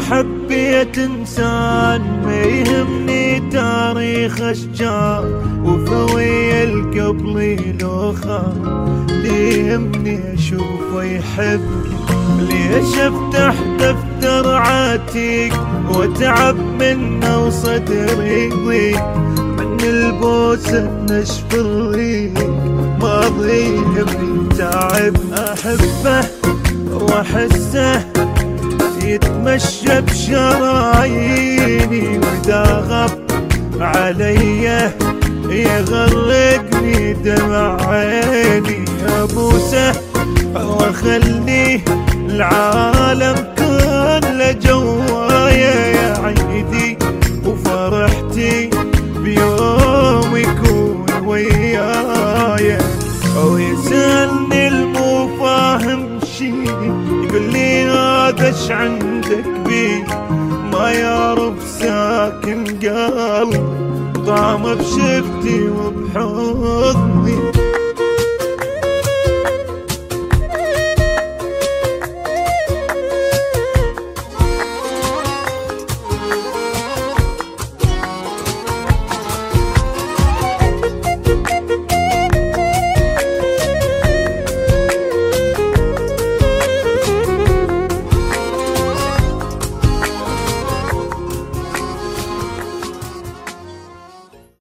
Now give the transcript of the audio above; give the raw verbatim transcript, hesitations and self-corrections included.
حبيت انسان ما يهمني تاريخ اشجار وفوي القبل لو خان، اللي يهمني اشوفه يحبني. ليش افتح دفتر عتيق واتعب منه وصدري يضيق، من البوسه نشف الريق ماضي يبي تعب. احبه واحسه يتمشى بشراييني، واذا غب علي يغرقني دمع عيني. ابوسه واخليه العالم كله جوايا، يا عيدي وفرحتي بيوم يكون ويايا. او يسألني المو فاهم شي، يقول لي هذا اش عندك بي، ما يعرف ساكن قلبي ضام بشفتي وبحضني.